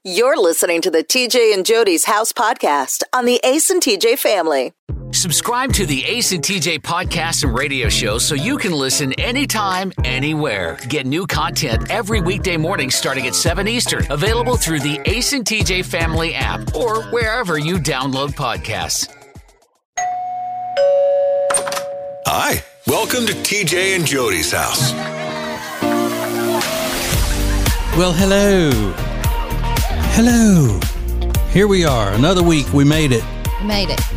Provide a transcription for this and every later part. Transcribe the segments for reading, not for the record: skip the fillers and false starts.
You're listening to the TJ and Jody's House podcast on the Ace and TJ family. Subscribe to the Ace and TJ podcast and radio show so you can listen anytime, anywhere. Get new content every weekday morning starting at 7 Eastern. Available through the Ace and TJ family app or wherever you download podcasts. Hi, welcome to TJ and Jody's House. Well, hello. Hello. Here we are. Another week. We made it. We made it.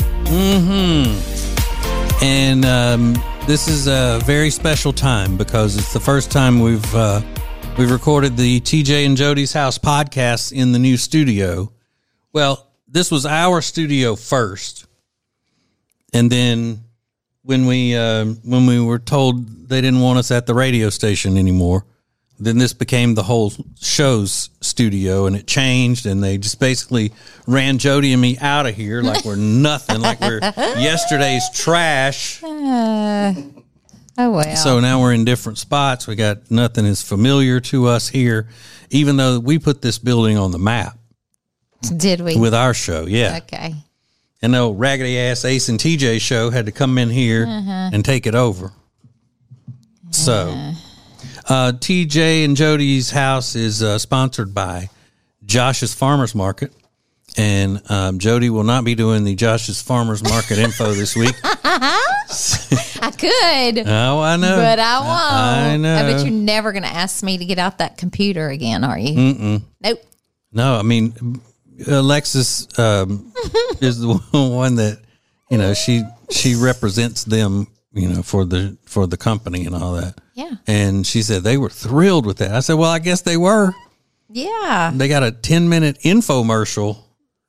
And this is a very special time because it's the first time we've recorded the TJ and Jody's House podcast in the new studio. Well, this was our studio first. And then when we were told they didn't want us at the radio station anymore, then this became the whole show's studio, and it changed, and they just basically ran Jody and me out of here like we're nothing, like we're yesterday's trash. Oh, well. So now we're in different spots. We got nothing is familiar to us here, even though we put this building on the map. Did we? With our show, yeah. Okay. And the old raggedy-ass Ace and TJ show had to come in here and take it over. So... TJ and Jody's House is sponsored by Josh's Farmers Market, and Jody will not be doing the Josh's Farmers Market info this week. I could. Oh, I know. But I won't. I know. I bet you're never going to ask me to get out that computer again, are you? Mm-mm. Nope. No, I mean, Alexis is the one that, you know, she represents them, you know, for the company and all that. Yeah. And she said they were thrilled with that. I said, well, I guess they were. Yeah. They got a 10-minute infomercial.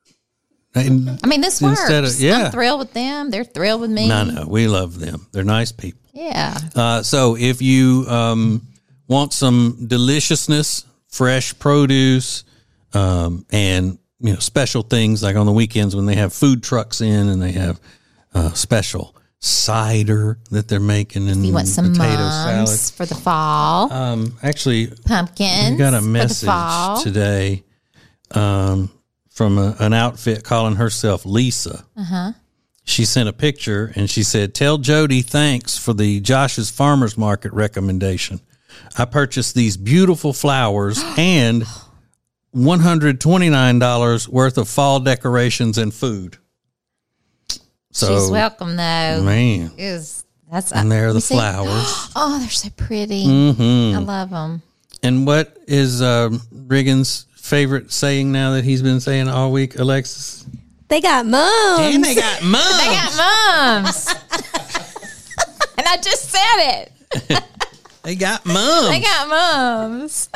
I mean, this works. Yeah. I'm thrilled with them. They're thrilled with me. No, we love them. They're nice people. Yeah. So if you want some deliciousness, fresh produce, and, you know, special things like on the weekends when they have food trucks in and they have special cider that they're making and you want some potato mums salad for the fall. Actually, pumpkins. we got a message today from an outfit calling herself Lisa. She sent a picture and she said, "Tell Jody thanks for the Josh's Farmers Market recommendation. I purchased these beautiful flowers and $129 worth of fall decorations and food." So, she's welcome, though. Man. And there are the flowers. Oh, they're so pretty. I love them. And what is Riggins' favorite saying now that he's been saying all week, Alexis? They got mums. And they got mums. They got mums. And I just said it. They got mums. They got mums.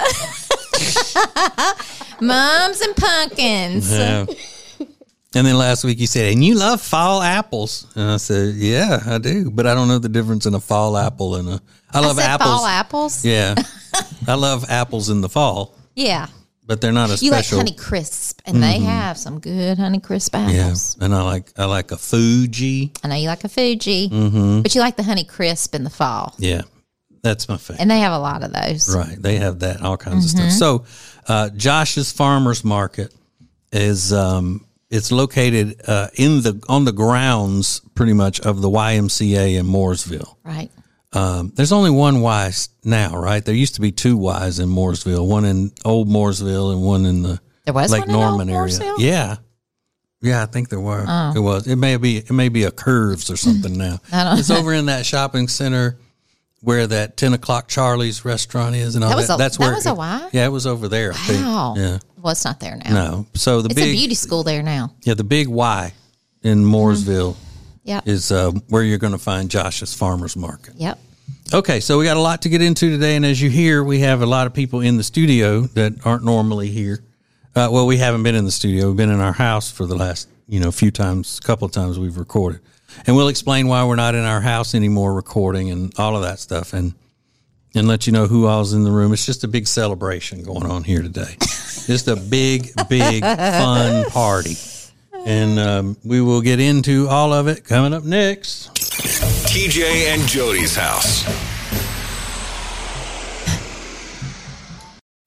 Mums and pumpkins. Yeah. And then last week you said, and you love fall apples. And I said, yeah, I do. But I don't know the difference in a fall apple and a... I love apples. Fall apples? Yeah. I love apples in the fall. Yeah. But they're not a You special... like Honey Crisp, and they have some good Honey Crisp apples. Yeah. And I like a Fuji. I know you like a Fuji, but you like the Honey Crisp in the fall. Yeah. That's my favorite. And they have a lot of those. Right. They have that, all kinds of stuff. So Josh's Farmers Market is... It's located on the grounds, pretty much, of the YMCA in Mooresville. Right. There's only one Y now, right? There used to be two Ys in Mooresville, one in Old Mooresville and one in the Lake Norman area. Mooresville? Yeah, I think there were. Oh. It was. It may be a Curves or something now. It's over in that shopping center where that 10 o'clock Charlie's restaurant is and all that. That was a Y? Yeah, it was over there. I think. Wow. Yeah. Well, it's not there now. No. So It's a beauty school there now. Yeah, the big Y in Mooresville Yep. is where you're going to find Josh's Farmers Market. Yep. Okay, so we got a lot to get into today, and as you hear, we have a lot of people in the studio that aren't normally here. Well, we haven't been in the studio. We've been in our house for the last, couple of times we've recorded. And we'll explain why we're not in our house anymore recording and all of that stuff and let you know who all's in the room. It's just a big celebration going on here today. Just a big, fun party. And we will get into all of it coming up next. TJ and Jody's House.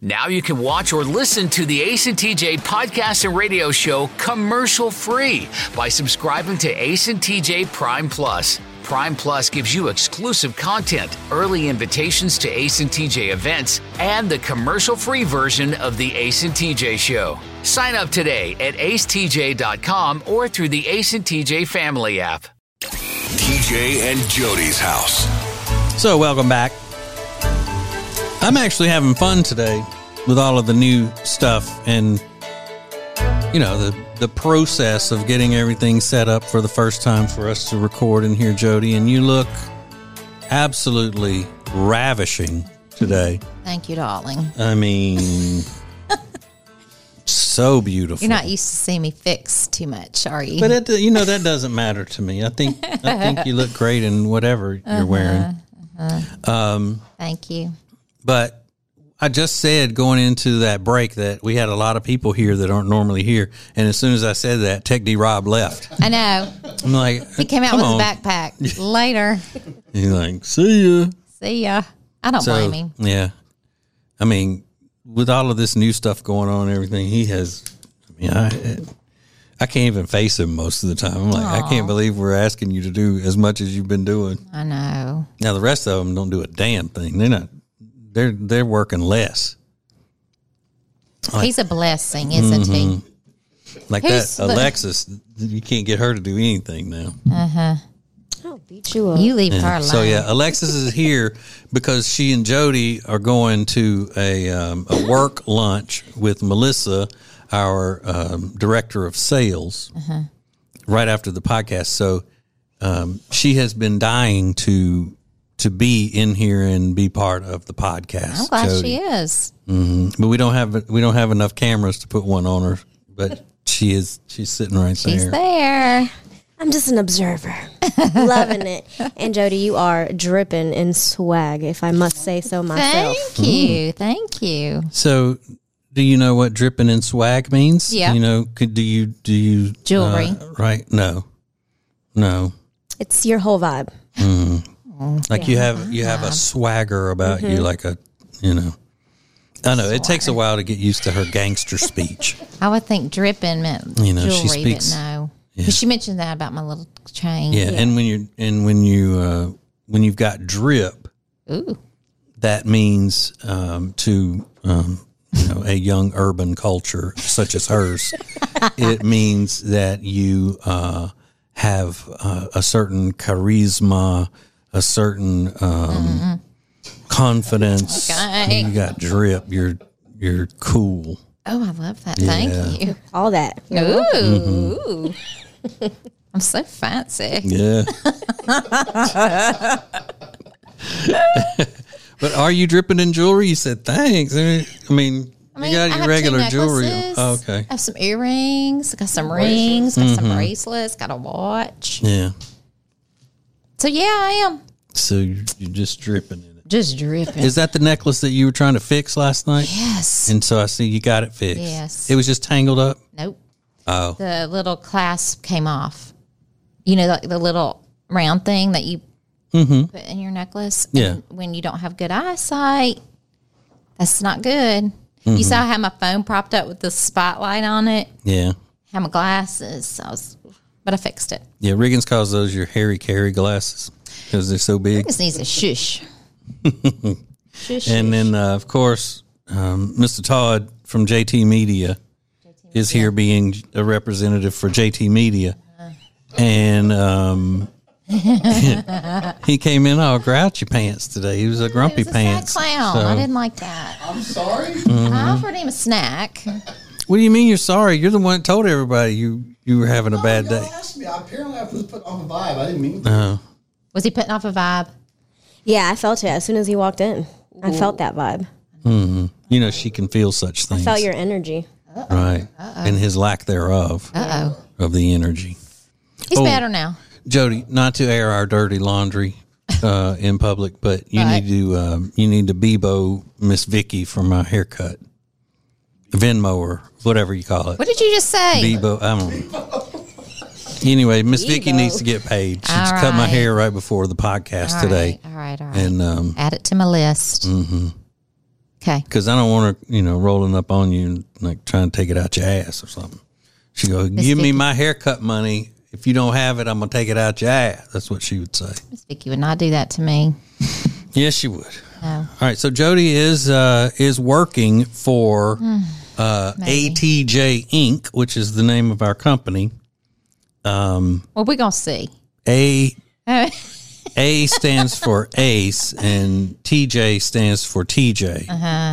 Now you can watch or listen to the Ace and TJ podcast and radio show commercial-free by subscribing to Ace and TJ Prime Plus. Prime Plus gives you exclusive content, early invitations to Ace and TJ events, and the commercial-free version of the Ace and TJ show. Sign up today at acetj.com or through the Ace and TJ family app. TJ and Jody's house. So, welcome back. I'm actually having fun today with all of the new stuff and, you know, the process of getting everything set up for the first time for us to record in here, Jody. And you look absolutely ravishing today. Thank you, darling. I mean, so beautiful. You're not used to seeing me fix too much, are you? But that doesn't matter to me. I think you look great in whatever you're wearing. Thank you. But I just said going into that break that we had a lot of people here that aren't normally here. And as soon as I said that, Tech D Rob left. I know. I'm like, He came out with his backpack. Later. He's like, see ya. See ya. I don't blame him. Yeah. I mean, with all of this new stuff going on and everything, he has, I can't even face him most of the time. I'm like, I can't believe we're asking you to do as much as you've been doing. I know. Now, the rest of them don't do a damn thing. They're working less. He's a blessing, isn't he? Like Who's that Alexis, you can't get her to do anything now. I'll beat you up. You leave her alone. So yeah, Alexis is here because she and Jody are going to a work lunch with Melissa, our director of sales, right after the podcast. So she has been dying to be in here and be part of the podcast. I'm glad Jody. she is. But we don't have enough cameras to put one on her. But she's sitting right there. She's there. I'm just an observer. Loving it. And Jody, you are dripping in swag, if I must say so myself. Thank you. Thank you. So, do you know what dripping in swag means? Yeah. You know, do you Jewelry. Right? No. It's your whole vibe. Like you have a swagger about you, like I know it takes a while to get used to her gangster speech. I would think dripping meant She jewelry, speaks. but no. Yeah. 'Cause she mentioned that about my little chain. Yeah, and when you've got drip, Ooh. that means to a young urban culture such as hers, it means that you have a certain charisma, a certain confidence. Okay. You got drip. You're cool. Oh, I love that. Yeah. Thank you. All that. Ooh. I'm so fancy. Yeah. But are you dripping in jewelry? You said thanks. I mean, you got I your have regular 2 jewelry. necklaces. Oh, okay. I have some earrings. I got some rings. Got some bracelets. Got a watch. Yeah. So yeah, I am So you're just dripping in it. just dripping. Is that the necklace that you were trying to fix last night? Yes. And so I see you got it fixed. Yes. It was just tangled up? Nope. Oh. The little clasp came off. You know, the little round thing that you put in your necklace. Yeah. And when you don't have good eyesight, that's not good. You saw I had my phone propped up with the spotlight on it. Yeah. Had my glasses. But I fixed it. Yeah, Riggins calls those your Harry Carey glasses because they're so big. Just needs a shush. Shush. And then, of course, Mr. Todd from JT Media is here being a representative for JT Media. And he came in all grouchy pants today. He was a grumpy He was a pants. sad clown. So- I didn't like that. I'm sorry. I offered him a snack. What do you mean you're sorry? You're the one that told everybody you were having a bad Y'all day. asked me. Apparently, I was putting off a vibe. I didn't mean to. Was he putting off a vibe? Yeah, I felt it as soon as he walked in. I felt that vibe. You know, she can feel such things. I felt your energy. Right. And his lack thereof of the energy. He's Oh. better now. Jody, not to air our dirty laundry in public, but you Right. need to Bebo Miss Vicky for my haircut. Venmo or whatever you call it. What did you just say? Bebo, I don't know. Anyway, Miss Vicky needs to get paid. She All cut my right. hair right before the podcast All today. right, all right. And Add it to my list. Okay. Because I don't want her, rolling up on you and like trying to take it out your ass or something. She go, give me my haircut money. If you don't have it, I'm going to take it out your ass. That's what she would say. Miss Vicky would not do that to me. Yes, she would. No. All right. So Jody is working for ATJ Inc., which is the name of our company. Well, we're going to see. A stands for Ace, and TJ stands for TJ.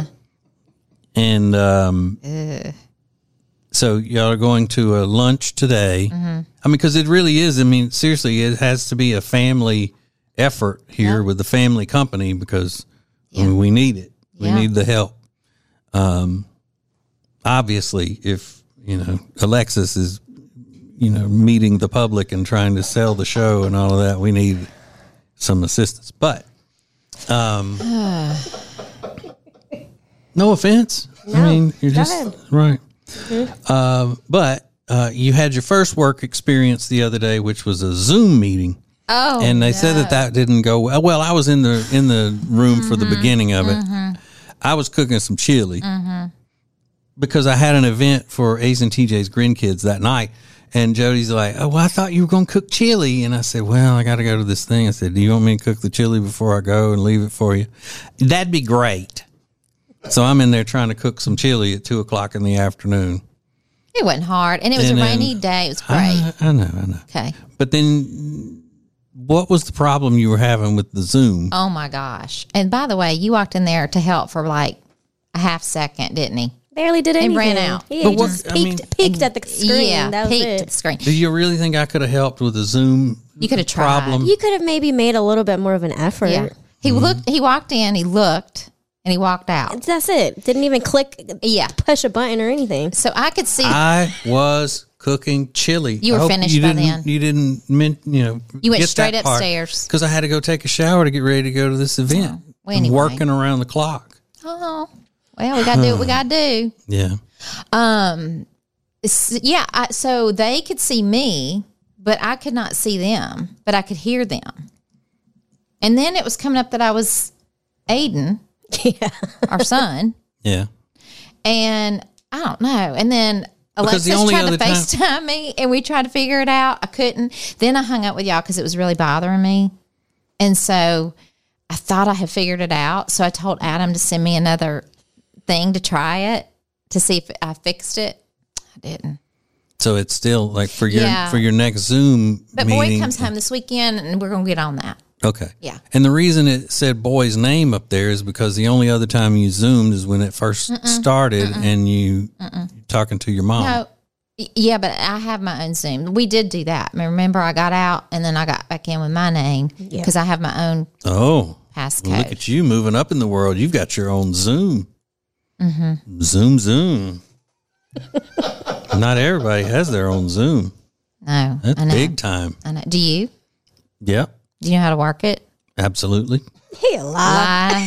And so y'all are going to a lunch today. I mean, because it really is. I mean, seriously, it has to be a family effort here with the family company because I mean, we need it. We need the help. Obviously, if Alexis is meeting the public and trying to sell the show and all of that, we need some assistance. But no offense. No, I mean, you're just ahead. right. But you had your first work experience the other day, which was a Zoom meeting. Oh, and they said that didn't go well. Well, I was in the room for the beginning of it. I was cooking some chili because I had an event for Ace and TJ's grandkids that night. And Jody's like, oh, well, I thought you were going to cook chili. And I said, well, I got to go to this thing. I said, do you want me to cook the chili before I go and leave it for you? That'd be great. So I'm in there trying to cook some chili at 2:00 in the afternoon. It wasn't hard. And it was a rainy day. It was great. I know. Okay. But then what was the problem you were having with the Zoom? Oh, my gosh. And by the way, you walked in there to help for like a half second, didn't he? Barely did anything. ran out. Yeah, But he what- just I mean- peeked at the screen. Yeah, that was peeked it. at the screen. Do you really think I could have helped with the Zoom You could have tried. problem? You could have maybe made a little bit more of an effort. Yeah. He looked. He walked in. He looked, and he walked out. That's it. Didn't even click, Yeah. push a button or anything. So I could see. I was cooking chili. You were I hope finished you by didn't- then. You didn't, You went straight upstairs. because I had to go take a shower to get ready to go to this event. Well, I'm anyway. working around the clock. Oh, well, we got to do what we got to do. Yeah. So they could see me, but I could not see them, but I could hear them. And then it was coming up that I was Aiden, our son, Yeah. and I don't know. And then Because the Alexis only tried to other time- FaceTime me, and we tried to figure it out. I couldn't. Then I hung up with y'all because it was really bothering me. And so I thought I had figured it out. So I told Adam to send me another thing to try it to see if I fixed it. I didn't. So it's still like for your Yeah. for your next Zoom But meeting. Boyd comes home this weekend, and we're going to get on that. Okay. Yeah. And the reason it said Boy's name up there is because the only other time you Zoomed is when it first started and you talking to your mom. No, yeah, but I have my own Zoom. We did do that. Remember, I got out, and then I got back in with my name because I have my own Oh. passcode. Well, look at you moving up in the world. You've got your own Zoom. Zoom. Not everybody has their own Zoom. No, That's I know. big time. I know. Do you? Yep, Do you know how to work it? absolutely. He alive.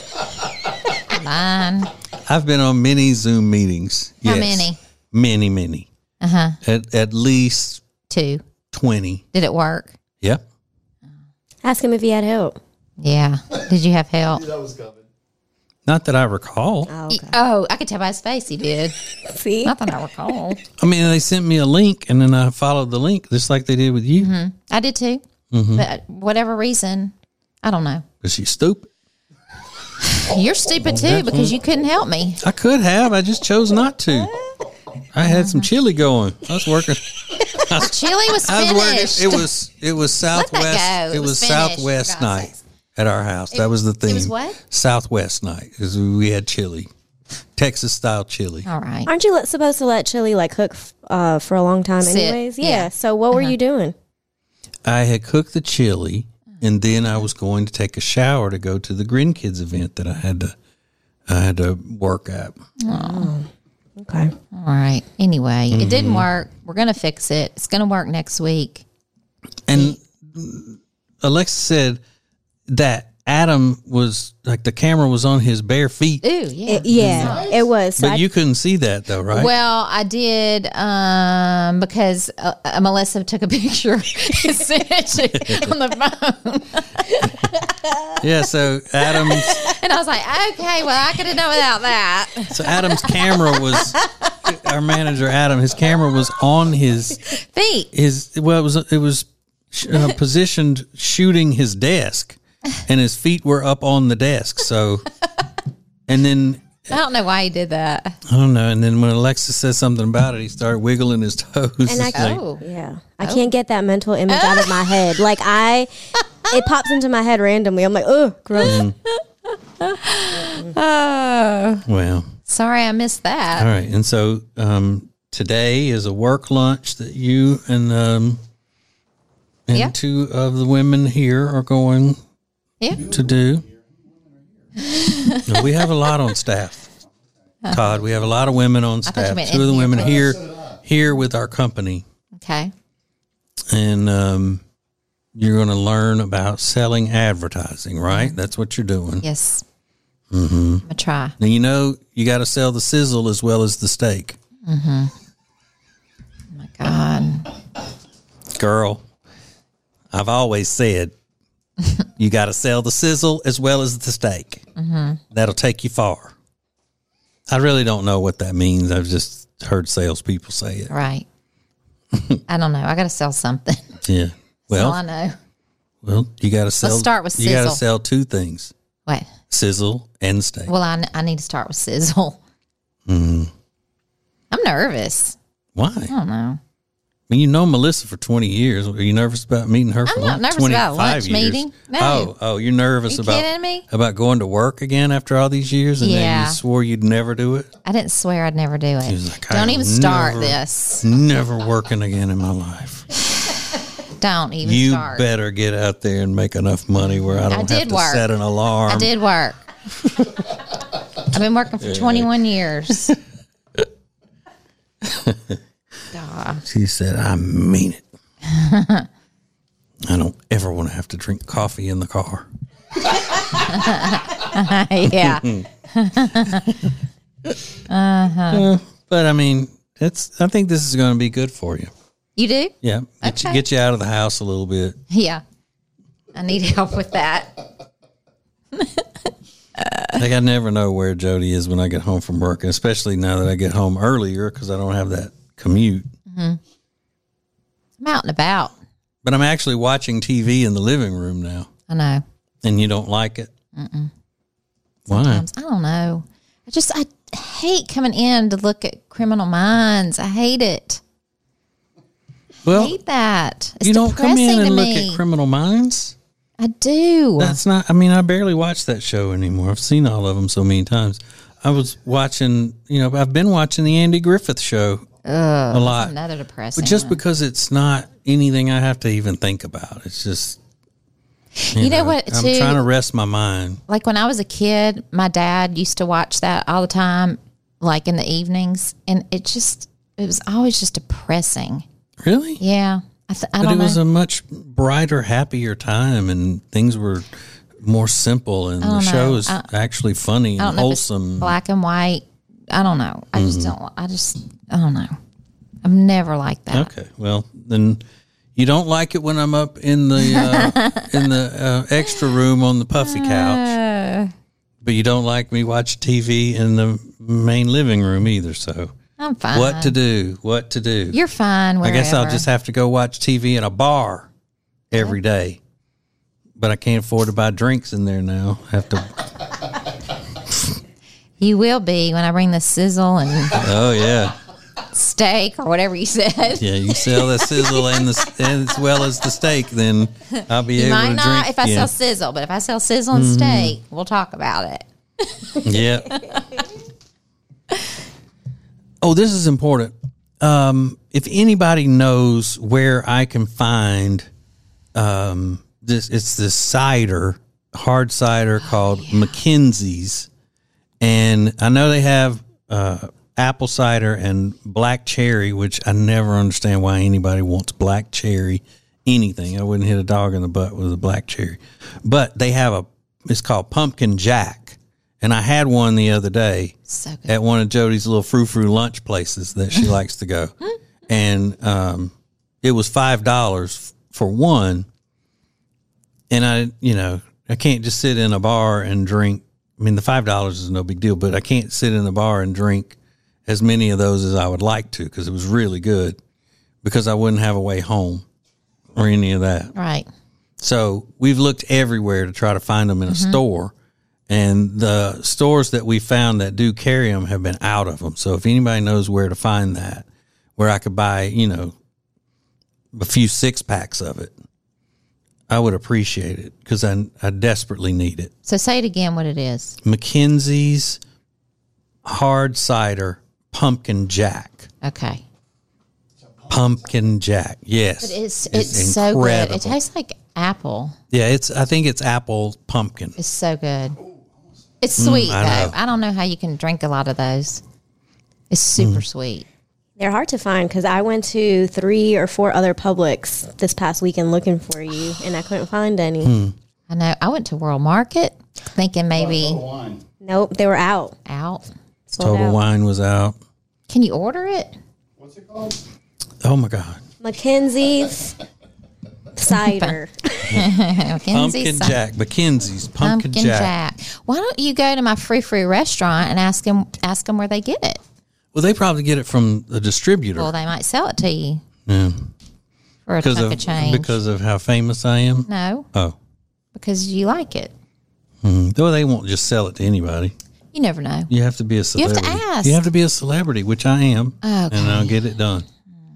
Line. I've been on many Zoom meetings. How Yes. many? Many. Uh-huh. At least 2. 20. Did it work? Yep. Ask him if he had help. Yeah. Did you have help? That was coming. Not that I recall. Oh, okay. Oh, I could tell by his face he did. See? Not that I recall. I mean, they sent me a link, and then I followed the link, just like they did with you. I did too. But whatever reason, I don't know. Is she stupid? You're stupid too because you couldn't help me. I could have. I just chose not to. I had some chili going. I was working. Chili was I was finished. working. It was Southwest. go. It It was was finished, Southwest for God's night sakes. at our house. That was the theme. was what? Southwest night. Is we had chili, Texas style chili. All right. Aren't you supposed to let chili cook for a long time Sit. anyways? Yeah. Yeah. So what were you doing? I had cooked the chili, and then I was going to take a shower to go to the grandkids event that I had to work at. Okay. All right. Anyway, it didn't work. We're going to fix it. It's going to work next week. And Alexa said that Adam was like the camera was on his bare feet, Ooh, yeah. Yeah, it was. So but you couldn't see that though, right? Well, I did because Melissa took a picture and sent it on the phone. Yeah, so Adam's And I was like, okay, well, I could have done without that. so Adam's camera was our manager Adam. His camera was on his Feet. it was positioned shooting his desk, and his feet were up on the desk. So, and then I don't know why he did that. I don't know. And then when Alexis said something about it, he started wiggling his toes. And I can't, I can't get that mental image out of my head. Like it pops into my head randomly. I'm like, oh, gross. Well, Sorry, I missed that. all right. And so today is a work lunch that you and Yeah. two of the women here are going Yeah. to do. We have a lot on staff, Todd. We have a lot of women on thought you staff. meant Two of the in women here. here with our company, Okay. and you're going to learn about selling advertising, right? That's what you're doing. Yes. Mm-hmm. I'm going to try. Now, you know you got to sell the sizzle as well as the steak. Oh, my God. Girl, I've always said you got to sell the sizzle as well as the steak. Mm-hmm. That'll take you far. I really don't know what that means. I've just heard salespeople say it. Right. I don't know. I got to sell something. Yeah. That's all I Well, know. well, you got to sell. Let's start with You got to sizzle. sell two things: What? sizzle and steak. Well, I need to start with sizzle. I'm nervous. Why? I don't know. I mean, you know Melissa for 20 years. Are you nervous about meeting her for I'm not nervous 25 about a lunch years? meeting. No. Oh, you're nervous Are you about kidding me? about going to work again after all these years, and then Yeah. you swore you'd never do it. I didn't swear I'd never do it. was like, Don't I even am start never- this. Never working again in my life. Don't even You start. better get out there and make enough money where I don't have did to work. set an alarm. I did work. I've been working for 21 years. God. She said, I mean it. I don't ever want to have to drink coffee in the car. Yeah. But I mean, I think this is going to be good for you. You do? Yeah. Okay. Get you out of the house a little bit. Yeah. I need help with that. Like, I never know where Jody is when I get home from work, and especially now that I get home earlier because I don't have that commute. I'm out and about. But I'm actually watching TV in the living room now, I know. and you don't like it? Why? Sometimes. I don't know. I hate coming in to look at Criminal Minds. I hate it. Well, hate that. It's you don't come in depressing and to look me. at Criminal Minds? I do. That's not, I mean, I barely watch that show anymore. I've seen all of them so many times. I was watching, I've been watching the Andy Griffith show a lot. Another depressing But just one. because it's not anything I have to even think about. It's just, You know what, I'm too? trying to rest my mind. Like when I was a kid, my dad used to watch that all the time, like in the evenings. And it was always just depressing. Really? Yeah. I But don't it was know. a much brighter, happier time, and things were more simple, and the don't show know. is actually funny I and don't know if it's wholesome. black and white. I don't know. I just don't. I don't know. I've never liked that. Okay, well then, you don't like it when I'm up in the extra room on the puffy couch, but you don't like me watching TV in the main living room either. So I'm fine. what to do? What to do? You're fine. I Wherever. guess I'll just have to go watch TV in a bar every day. But I can't afford to buy drinks in there now. Have to. You will be when I bring the sizzle and Oh yeah, steak or whatever you said. yeah. You sell the sizzle and as well as the steak, then I'll be You able might to not drink. if I yeah. sell sizzle, but if I sell sizzle and steak, we'll talk about it. Yeah. Oh, this is important. If anybody knows where I can find it's this hard cider called Mackenzie's, and I know they have apple cider and black cherry, which I never understand why anybody wants black cherry anything. I wouldn't hit a dog in the butt with a black cherry, but they have it's called Pumpkin Jack. And I had one the other day So good. at one of Jody's little frou-frou lunch places that she likes to go. And it was $5 for one. And I I can't just sit in a bar and drink. I mean, the $5 is no big deal, but I can't sit in the bar and drink as many of those as I would like to because it was really good because I wouldn't have a way home or any of that. Right. So we've looked everywhere to try to find them in a store, and the stores that we found that do carry them have been out of them. So if anybody knows where to find that, where I could buy, you know, a few 6-packs of it, I would appreciate it because I desperately need it. So say it again what it is. Mackenzie's hard cider pumpkin jack. Okay. Pumpkin jack. Yes. But it's so good. incredible. It tastes like apple. Yeah, I think it's apple pumpkin. It's so good. It's sweet, I though. know. I don't know how you can drink a lot of those. It's super sweet. They're hard to find because I went to 3 or 4 other Publix this past weekend looking for you, and I couldn't find any. I know. I went to World Market thinking maybe Total Wine. Nope, they were out. out. Sold Total out. Wine was out. Can you order it? What's it called? Oh my God. Mackenzie's cider. Pumpkin Jack. Mackenzie's Pumpkin Jack. Why don't you go to my free restaurant and ask them where they get it? Well, they probably get it from the distributor. Well, they might sell it to you Yeah. for a chunk of change. Because of how famous I am? No, Oh. because you like it. Though they won't just sell it to anybody. You never know. You have to be a You have celebrity. to ask. You have to be a celebrity, which I am. Okay. And I'll get it done.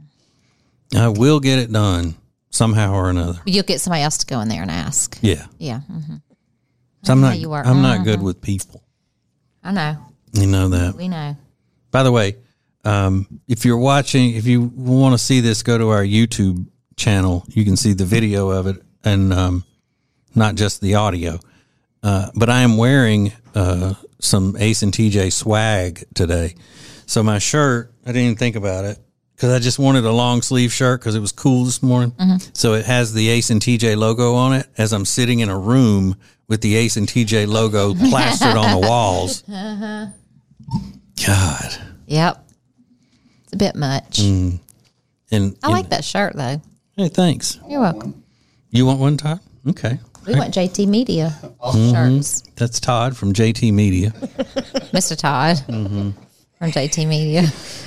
I will get it done somehow or another. You'll get somebody else to go in there and ask. Yeah. Yeah. So I'm how not you are. I'm not good with people. I know. You know that. We know. By the way, if you're watching, if you want to see this, go to our YouTube channel. You can see the video of it and not just the audio. But I am wearing some Ace and TJ swag today. So my shirt, I didn't even think about it because I just wanted a long sleeve shirt because it was cool this morning. So it has the Ace and TJ logo on it as I'm sitting in a room with the Ace and TJ logo plastered on the walls. God. Yep. It's a bit much. And I like that shirt though. Hey, thanks. You're welcome. You want one, Todd? Okay. We want JT Media shirts. That's Todd from JT Media. Mr. Todd from JT Media.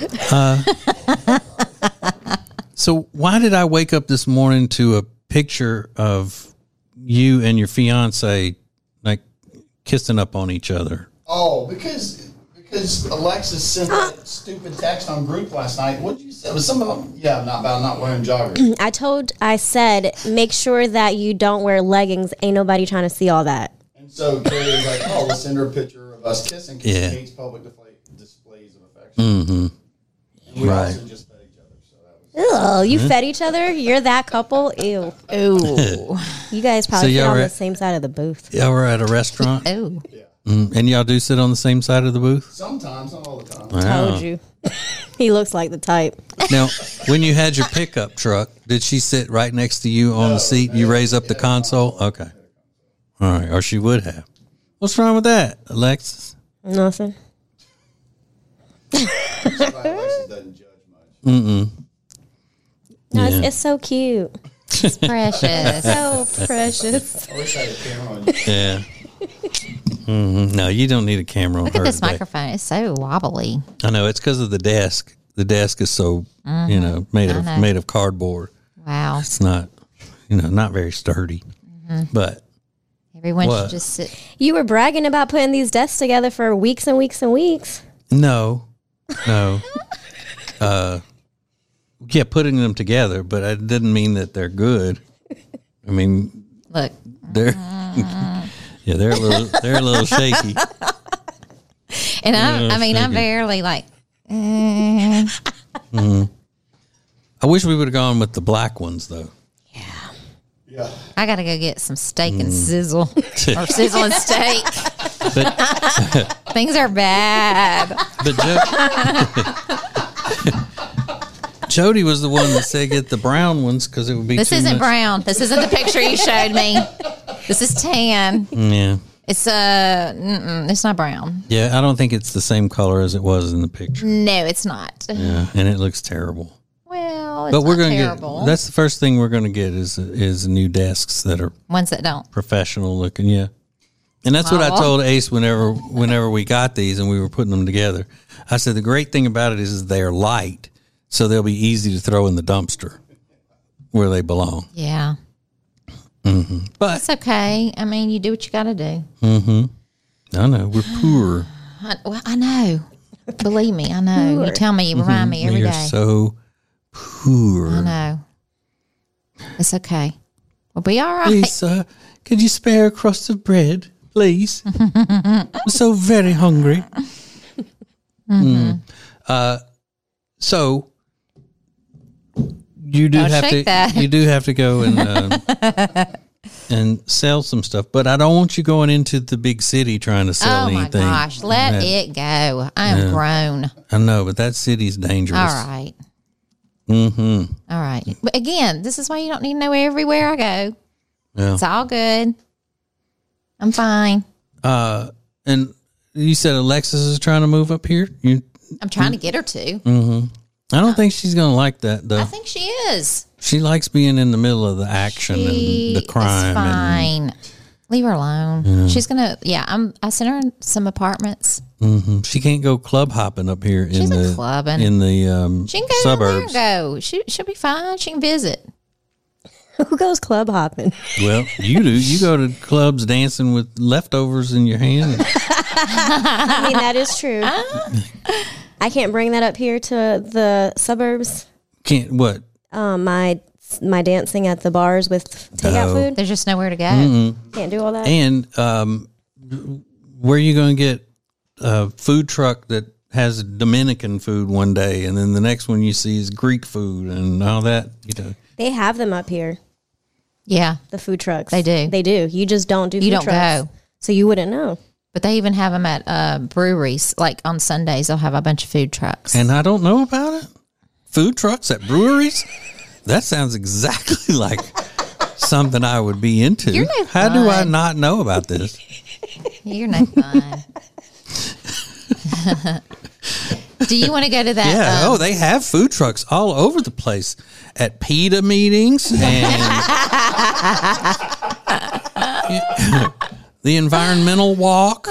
So why did I wake up this morning to a picture of you and your fiance like kissing up on each other? Oh, because Alexis sent that stupid text on group last night. What did you say? It was some of them. Yeah, about not wearing joggers. I said, make sure that you don't wear leggings. Ain't nobody trying to see all that. And so Carrie was like, "Oh, let's send her a picture of us kissing because Yeah. she hates public displays of affection." And we Right. also just fed each other, so that was. Ew, you fed each other? You're that couple? Ew. Ooh. You guys probably So sit y'all on were the at- same side of the booth. Y'all were at a restaurant Ooh. and y'all do sit on the same side of the booth? Sometimes, not all the time. Wow. Told you. He looks like the type. Now, when you had your pickup truck, did she sit right next to you on the seat? You raise up the console? Okay. All right. Or she would have. What's wrong with that, Alexis? Nothing. That's why Alexis doesn't judge much. No, Yeah. it's so cute. It's precious. So precious. I wish I had a camera on you. Yeah. No, you don't need a camera on Look her at this today. microphone. It's so wobbly. I know it's because of the desk. The desk is so made of cardboard. Wow. It's not not very sturdy. But Everyone What? should just sit. You were bragging about putting these desks together for weeks and weeks and weeks. no. Yeah, putting them together, but it didn't mean that they're good. I mean, Look. they're they're a little shaky. And I'm barely like, I wish we would have gone with the black ones though. Yeah. I got to go get some steak and sizzle or sizzle and steak. But Things are bad. Jody was the one that said get the brown ones because it would be This too isn't much. brown. This isn't the picture you showed me. This is tan. Yeah. It's it's not brown. Yeah, I don't think it's the same color as it was in the picture. No, it's not. Yeah, and it looks terrible. Well, Well, it's But we're not going to terrible. get, that's the first thing we're going to get is new desks that are Ones that don't. professional looking. Yeah. And that's what I told Ace whenever we got these and we were putting them together. I said, the great thing about it is they're light, so they'll be easy to throw in the dumpster where they belong. Yeah. But It's okay. I mean, you do what you got to do. I know we're poor. I know. Believe me, I know. You tell me, you remind me every You're day. so poor. I know. It's okay. We'll be all right. Lisa, could you spare a crust of bread, please? I'm so very hungry. So you do Don't have shake to that. you do have to go and sell some stuff, but I don't want you going into the big city trying to sell Oh my anything. gosh, let it go. I am grown. I know, but that city's dangerous. All right. All right. But again, this is why you don't need to know everywhere I go. Yeah. It's all good. I'm fine. And you said Alexis is trying to move up here. I'm trying to get her to. I don't think she's going to like that though. I think she is. She likes being in the middle of the action and the crime. Is fine. Leave her alone. She's gonna. Yeah, I sent her in some apartments. She can't go club hopping up here She's in the clubbing. in the She can go suburbs. down there and go. She'll be fine. She can visit. Who goes club hopping? Well, you do. You go to clubs dancing with leftovers in your hand. I mean, that is true. I can't bring that up here to the suburbs. Can't what? My dancing at the bars with takeout food. There's just nowhere to go. Can't do all that. And where are you going to get a food truck that has Dominican food one day, and then the next one you see is Greek food and all that? You know, They have them up here. Yeah, The food trucks. They do. They do. You just don't do. You food don't trucks. go. So you wouldn't know. but they even have them at breweries. Like on Sundays, they'll have a bunch of food trucks. and I don't know about it. Food trucks at breweries? That sounds exactly like something I would be into. You're no How do I fun. not know about this? You're no fun. Do you want to go to that? Yeah. They have food trucks all over the place at PETA meetings and the environmental walk.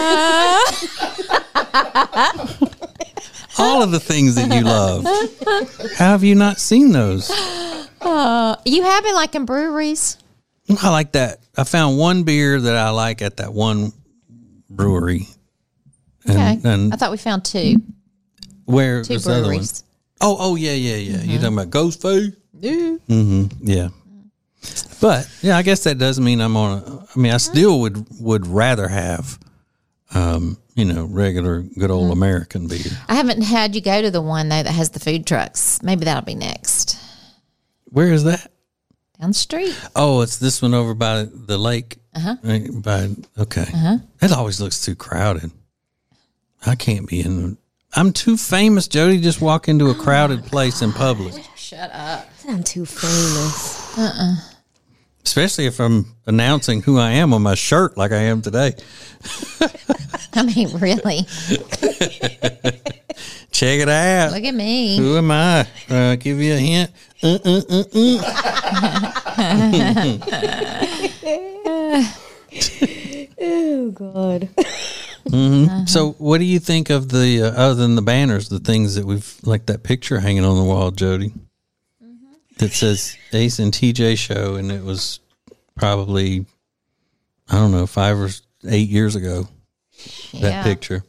All of the things that you love. How have you not seen those? You have been liking breweries? I like that. I found one beer that I like at that one brewery. Okay. And I thought we found two. where Two was the other one? breweries. Oh, yeah. You talking about Ghost Food? Yeah. Yeah. But yeah, I guess that does mean I still would rather have, regular good old American beer. I haven't had you go to the one, though, that has the food trucks. Maybe that'll be next. Where is that? Down the street. Oh, it's this one over by the lake. Okay. It always looks too crowded. I can't be in. I'm too famous, Jody. Just walk into a crowded place in public. Shut up. I'm too famous. Especially if I'm announcing who I am on my shirt like I am today. I mean, really. Check it out. Look at me. Who am I? Give you a hint. Oh God. So what do you think of the, other than the banners, the things that we've, like that picture hanging on the wall, Jody, that says Ace and TJ Show, and it was probably, I don't know, 5 or 8 years ago, that picture.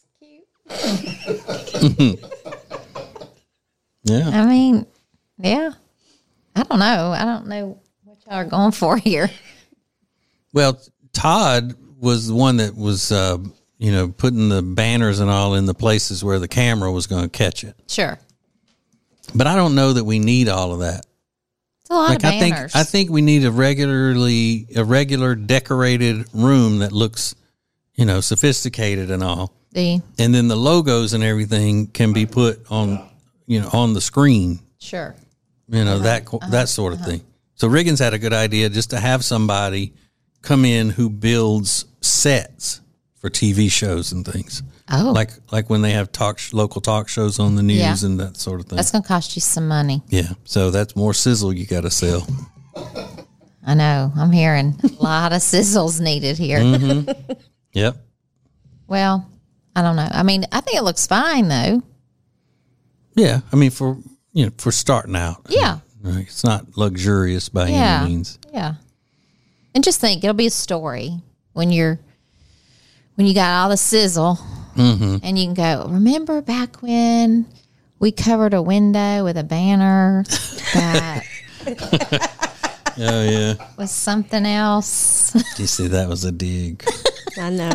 Yeah. I mean, yeah. I don't know. I don't know what y'all are going for here. Well, Todd was the one that was, putting the banners and all in the places where the camera was going to catch it. Sure. But I don't know that we need all of that. It's a lot of banners. I think we need a regular decorated room that looks, sophisticated and all. Do you? And then the logos and everything can be put on, on the screen. Sure. That sort of thing. So Riggins had a good idea just to have somebody come in who builds sets for TV shows and things. Oh. Like when they have local talk shows on the news Yeah. and that sort of thing. That's going to cost you some money. Yeah. So that's more sizzle you got to sell. I know. I'm hearing a lot of sizzles needed here. Yep. Well, I don't know. I mean, I think it looks fine though. Yeah. I mean, for starting out. Yeah. Right. It's not luxurious by any means. Yeah. And just think, it'll be a story when you got all the sizzle and you can go, remember back when we covered a window with a banner that Oh, yeah. was something else? You see, that was a dig. I know.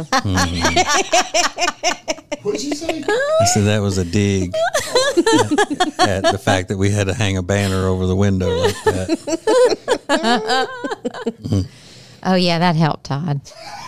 What'd you say? I said that was a dig at the fact that we had to hang a banner over the window like that. Oh, yeah, that helped, Todd.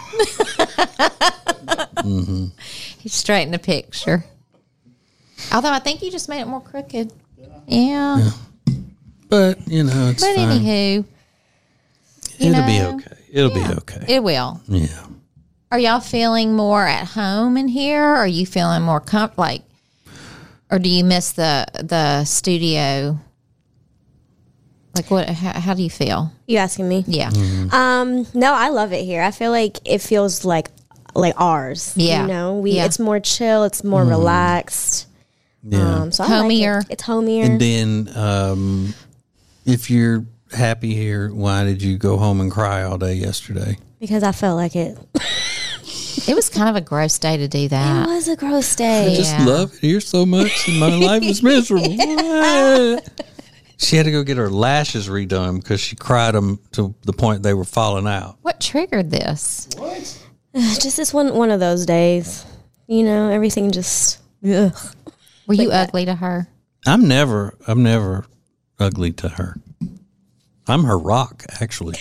He straightened the picture. Although I think you just made it more crooked. Yeah. But, it's But fine. anywho. It'll be okay. It'll be okay. It will. Yeah. Are y'all feeling more at home in here? Are you feeling more or do you miss the studio? Like what? How do you feel? You asking me? Yeah. No, I love it here. I feel like it feels like ours. Yeah. It's more chill. It's more relaxed. Yeah. So I Homier. like it. It's homier. And then, if you're happy here, why did you go home and cry all day yesterday? Because I felt like it. It was kind of a gross day to do It that. was a gross day. I just Yeah. love it here so much, and my life is miserable. She had to go get her lashes redone because she cried them to the point they were falling out. What triggered this? What? Just this one of those days. Everything just. Ugh. Were you ugly to her? I'm never ugly to her. I'm her rock, actually.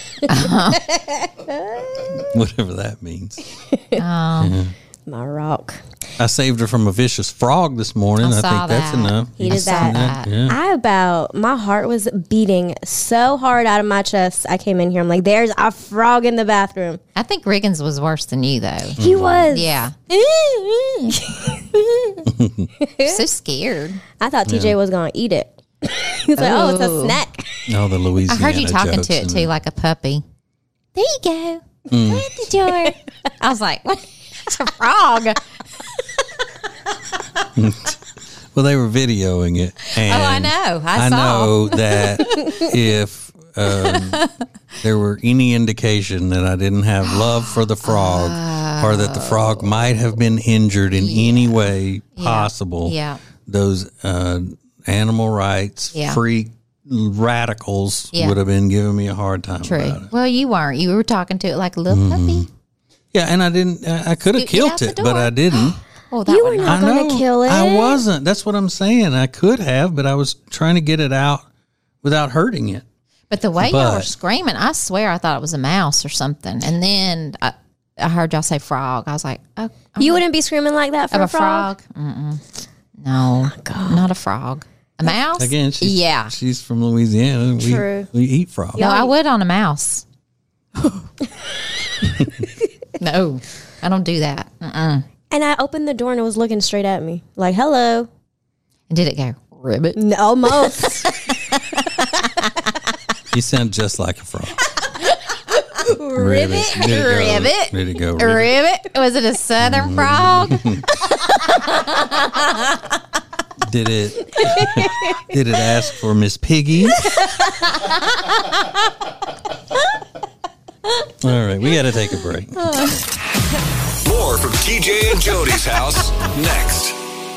Whatever that means. My rock. I saved her from a vicious frog this morning. I saw think that's that. enough. He did that. Yeah. My heart was beating so hard out of my chest. I came in here. I'm like, there's a frog in the bathroom. I think Riggins was worse than you, though. He was. Yeah. So scared. I thought TJ was going to eat it. He's like, oh, it's a snack. Oh, the I Louisiana heard you talking jokes to it and- too, like a puppy. There you go. Go at the door. I was like, what? It's a frog. Well, they were videoing it. And I know. I I saw. know that if there were any indication that I didn't have love for the frog or that the frog might have been injured in any way possible, Yeah. those animal rights freak radicals would have been giving me a hard time True. about it. Well, you weren't. You were talking to it like a little puppy. Yeah, and I didn't. I could have Get killed out the it, but door. I didn't. Oh, that You would were hurt. not going to kill it. I wasn't. That's what I'm saying. I could have, but I was trying to get it out without hurting it. But the way y'all were But- screaming, I swear I thought it was a mouse or something. And then I heard y'all say frog. I was like, oh, You wouldn't be screaming like that for of a a frog? frog? Mm-mm. No, not a frog. A mouse? Again, she's from Louisiana. True. We eat frogs. No, I would on a mouse. No, I don't do that. Mm-mm. And I opened the door and it was looking straight at me. Like, hello. And did it go, ribbit? No, almost. You sound just like a frog. Ribbit. Ribbit. Ready to go. Ribbit? Was it a southern frog? Did it ask for Miss Piggy? All right, we got to take a break. More from TJ and Jody's house next.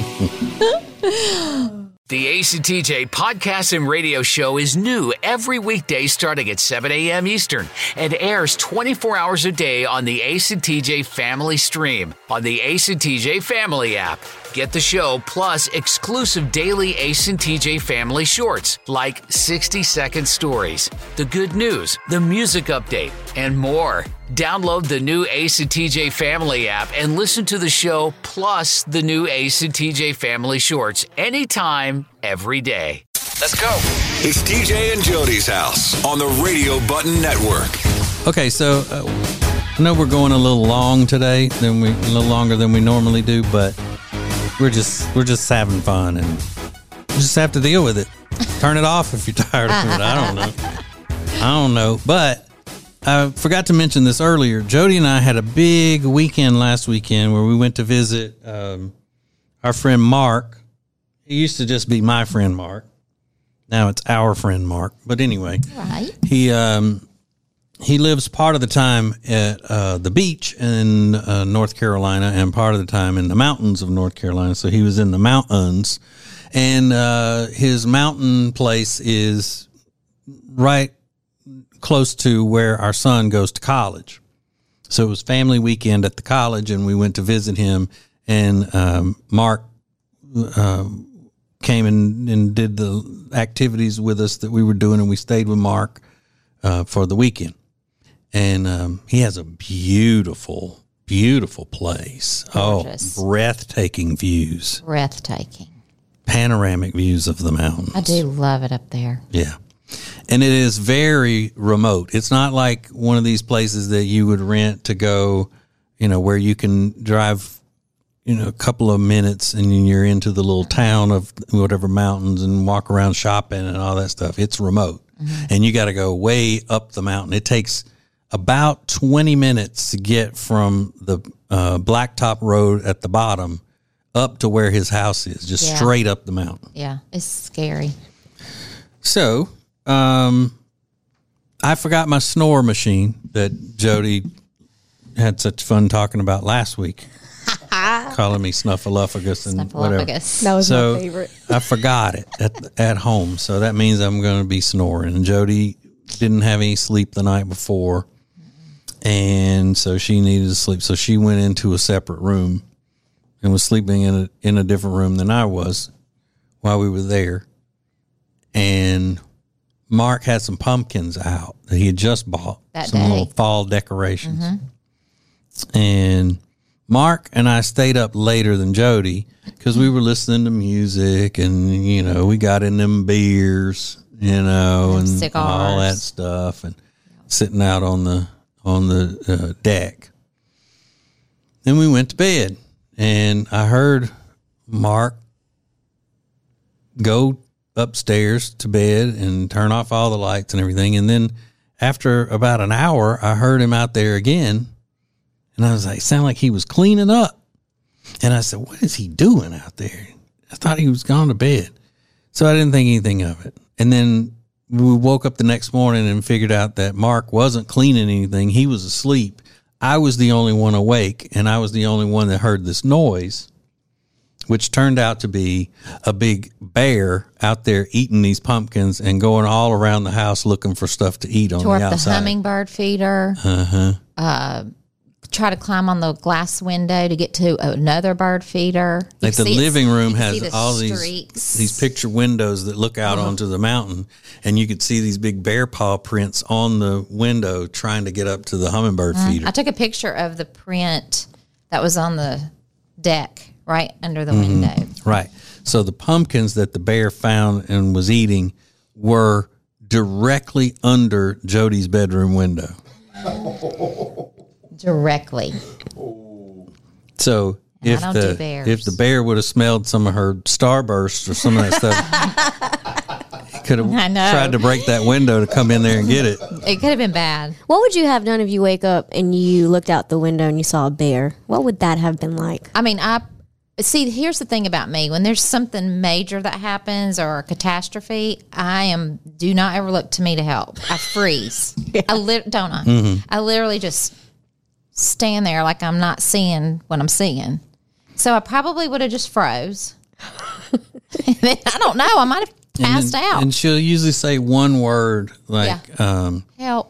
The Ace and TJ podcast and radio show is new every weekday starting at 7 a.m. Eastern and airs 24 hours a day on the Ace and TJ family stream on the Ace and TJ family app. Get the show plus exclusive daily Ace and TJ family shorts like 60-second stories, the good news, the music update, and more. Download the new Ace and TJ family app and listen to the show plus the new Ace and TJ family shorts anytime, every day. Let's go. It's TJ and Jody's house on the Radio Button Network. Okay, so I know we're going a little long today, a little longer than we normally do, but we're just having fun, and you just have to deal with it. Turn it off if you're tired of it. I don't know. But I forgot to mention this earlier. Jody and I had a big weekend last weekend where we went to visit our friend Mark. He used to just be my friend Mark. Now it's our friend Mark. But anyway, right. He lives part of the time at the beach in North Carolina and part of the time in the mountains of North Carolina. So he was in the mountains, and his mountain place is right close to where our son goes to college. So it was family weekend at the college, and we went to visit him, and Mark came and did the activities with us that we were doing, and we stayed with Mark for the weekend. And he has a beautiful, beautiful place. Gorgeous. Oh, breathtaking views. Breathtaking. Panoramic views of the mountains. I do love it up there. Yeah. And it is very remote. It's not like one of these places that you would rent to go, where you can drive, a couple of minutes and you're into the little town of whatever mountains and walk around shopping and all that stuff. It's remote. Mm-hmm. And you got to go way up the mountain. It takes about 20 minutes to get from the blacktop road at the bottom up to where his house is, just straight up the mountain. Yeah, it's scary. So, I forgot my snore machine that Jody had such fun talking about last week. Calling me Snuffleupagus and whatever. That was my favorite. I forgot it at home, so that means I'm going to be snoring. And Jody didn't have any sleep the night before, and so she needed to sleep. So she went into a separate room and was sleeping in a different room than I was while we were there. And Mark had some pumpkins out that he had just bought. Some little fall decorations. Mm-hmm. And Mark and I stayed up later than Jody because we were listening to music, and, we got in them beers, and cigars, all that stuff, and sitting out on the deck. Then we went to bed, and I heard Mark go upstairs to bed and turn off all the lights and everything. And then after about an hour, I heard him out there again. And I was like, sound like he was cleaning up. And I said, what is he doing out there? I thought he was gone to bed. So I didn't think anything of it. And then we woke up the next morning and figured out that Mark wasn't cleaning anything. He was asleep. I was the only one awake, and I was the only one that heard this noise, which turned out to be a big bear out there eating these pumpkins and going all around the house looking for stuff to eat on the outside. The hummingbird feeder. Try to climb on the glass window to get to another bird feeder. Like the living room has all these picture windows that look out onto the mountain, and you could see these big bear paw prints on the window trying to get up to the hummingbird feeder. I took a picture of the print that was on the deck right under the window. Right. So the pumpkins that the bear found and was eating were directly under Jody's bedroom window. Directly. So if the bear would have smelled some of her Starburst or some of that stuff, he could have tried to break that window to come in there and get it. It could have been bad. What would you have done if you wake up and you looked out the window and you saw a bear? What would that have been like? I mean, see, here's the thing about me. When there's something major that happens or a catastrophe, do not ever look to me to help. I freeze. Don't I? Mm-hmm. I literally just stand there like I'm not seeing what I'm seeing. So I probably would have just froze. And then, I don't know. I might have passed out. And she'll usually say one word like, help.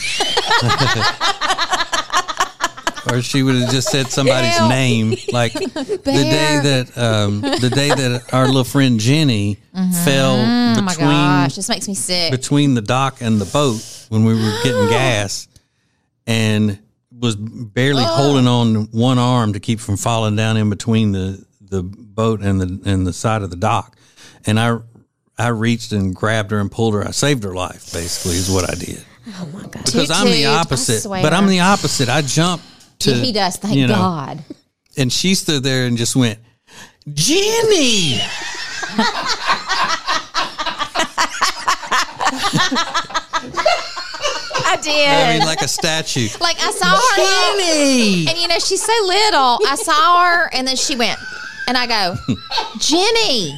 Or she would have just said somebody's name, like the day that our little friend Jenny fell between. Oh my gosh, this makes me sick. Between the dock and the boat when we were getting gas, and was barely holding on one arm to keep from falling down in between the boat and the side of the dock. And I reached and grabbed her and pulled her. I saved her life, basically, is what I did. Oh my God. Because I'm the opposite. But I'm the opposite. I jump to. He does. Thank God. And she stood there and just went, Jenny. I did. I mean, like a statue. Like I saw her, Jenny. and she's so little. I saw her, and then she went, and I go, Jenny.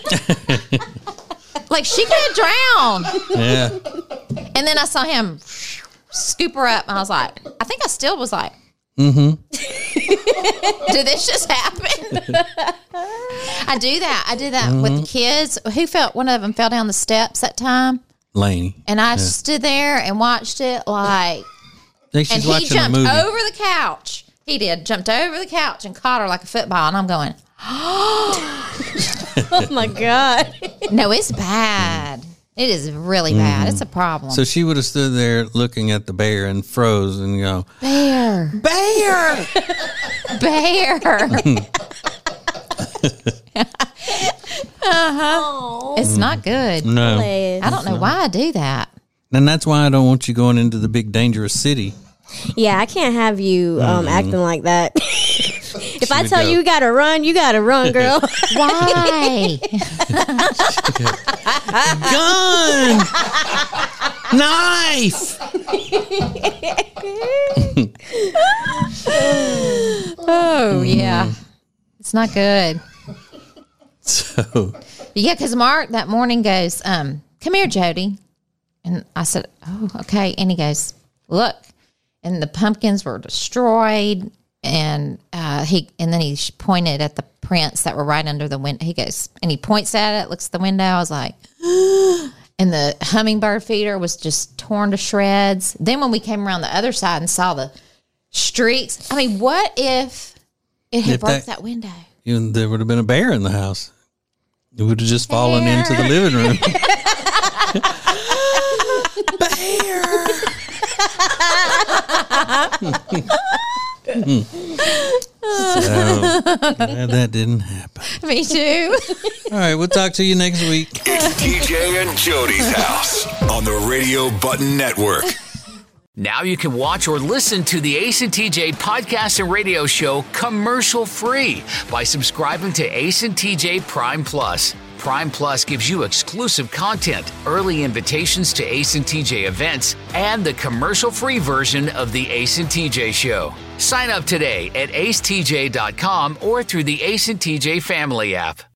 Like she could drown. Yeah. And then I saw him scoop her up, and I was like, I think I still was like, did this just happen? I do that with the kids. One of them fell down the steps that time? Laney. And I stood there and watched it like, and he jumped over the couch. He did. Jumped over the couch and caught her like a football. And I'm going, Oh my God. No, it's bad. It is really bad. It's a problem. So she would have stood there looking at the bear and froze and go, Bear. Bear. Bear. It's not good. No. I don't know why I do that. And that's why I don't want you going into the big dangerous city. Yeah, I can't have you acting like that. If I tell you gotta run, girl. Why? Gun! Knife! Oh, yeah. It's not good. So. Yeah, because Mark that morning goes, come here, Jody. And I said, oh, okay. And he goes, look. And the pumpkins were destroyed. And then he pointed at the prints that were right under the window. He goes, and he points at it, looks at the window. I was like, and the hummingbird feeder was just torn to shreds. Then when we came around the other side and saw the streaks, I mean, what if it had broke that window? There would have been a bear in the house. It would have just fallen into the living room. Bear! So, glad that didn't happen. Me too. All right, we'll talk to you next week. It's TJ and Jody's house on the Radio Button Network. Now you can watch or listen to the Ace and TJ podcast and radio show commercial free by subscribing to Ace and TJ Prime Plus. Prime Plus gives you exclusive content, early invitations to Ace and TJ events, and the commercial-free version of the Ace and TJ show. Sign up today at acetj.com or through the Ace and TJ family app.